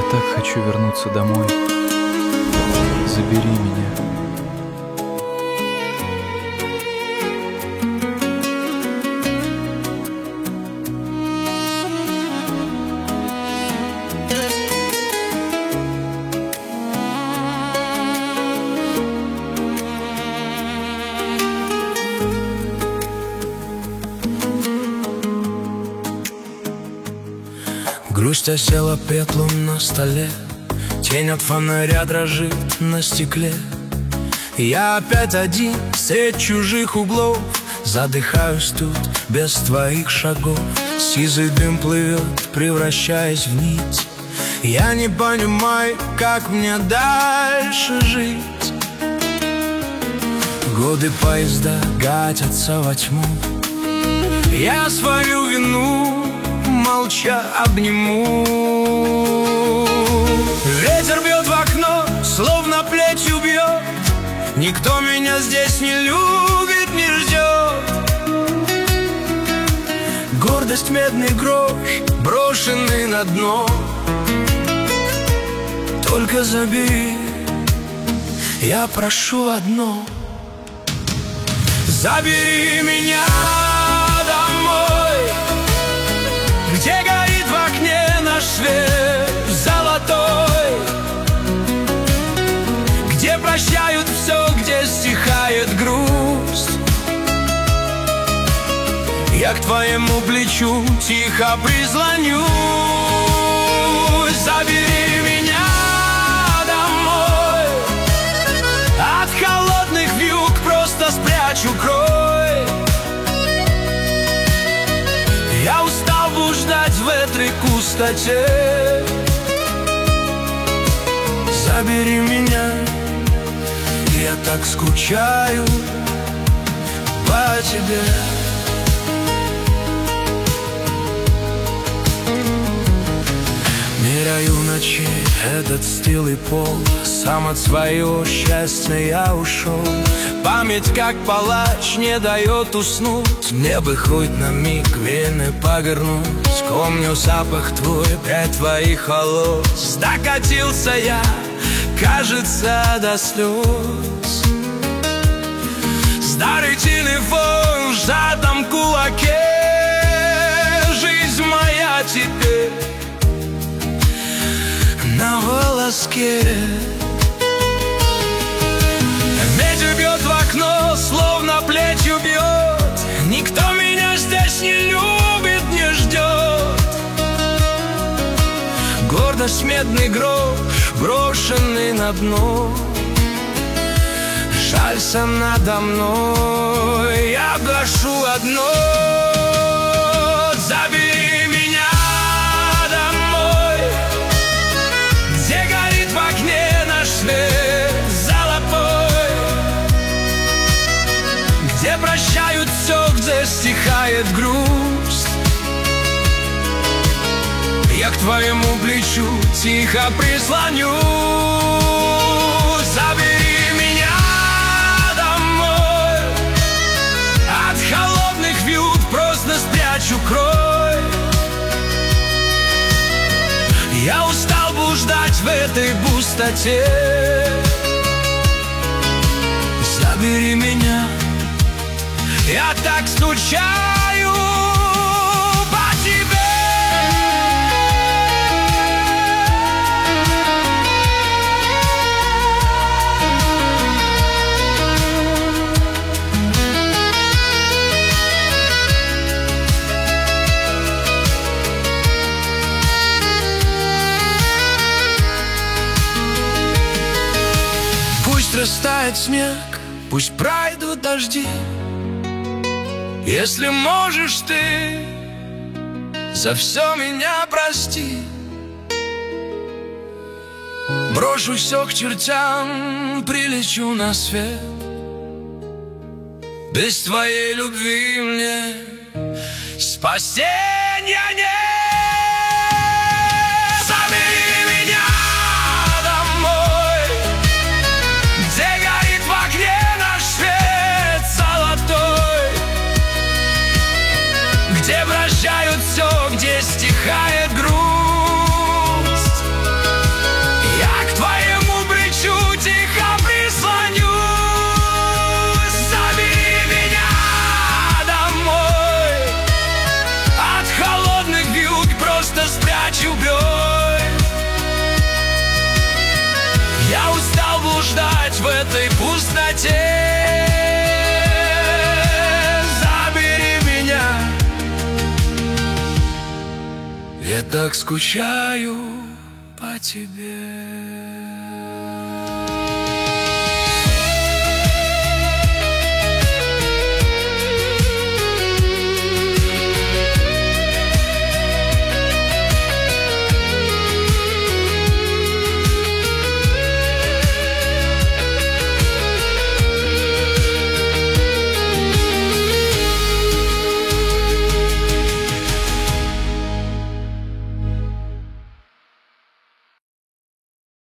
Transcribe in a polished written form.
так хочу вернуться домой. Забери меня. Грусть осела пеплом на столе, тень от фонаря дрожит на стекле. Я опять один средь чужих углов, задыхаюсь тут без твоих шагов. Сизый дым плывет, превращаясь в нить. Я не понимаю, как мне дальше жить. Годы поезда катятся во тьму. Я свою вину молча обниму. Ветер бьет в окно, словно плетью бьет. Никто меня здесь не любит, не ждет. Гордость, медный грош, брошенный на дно. Только забери, я прошу одно. Забери меня домой, где горит в окне наш свет золотой, где прощают все, где стихает грусть. Я к твоему плечу тихо прислонюсь. Забери меня домой, от холодных вьюг просто спрячу кровь. Я устал блуждать в этой пустоте. Забери меня, я так скучаю по тебе. Меряю ночи этот стылый пол, сам от своего счастья я ушел. Память, как палач, не дает уснуть. Мне бы хоть на миг вены погорнуть. Помню запах твой, опять твоих волос. Докатился я, кажется, до слез. Старый телефон в сжатом кулаке. Жизнь моя теперь на волоске. Ветер бьет в окно, словно плетью бьет. Никто меня здесь не любит, не ждет. Гордость, медный грош, брошенный на дно. Жалься надо мной, я прошу одно. Забери меня домой, где горит в окне наш свет золотой, где прощают все, где стихает грусть. Я к твоему плечу тихо прислонюсь. Забери меня домой, от холодных вьюг просто спрячу кровь. Я устал блуждать в этой пустоте. Забери меня, я так скучаю по тебе. Пусть растает снег, пусть пройдут дожди. Если можешь ты, за все меня прости. Брошу все к чертям, прилечу на свет. Без твоей любви мне спасения нет. Забери меня домой, где горит в окне наш свет золотой, где прощают все, где стихает грусть. ждать в этой пустоте. Забери меня, я так скучаю по тебе.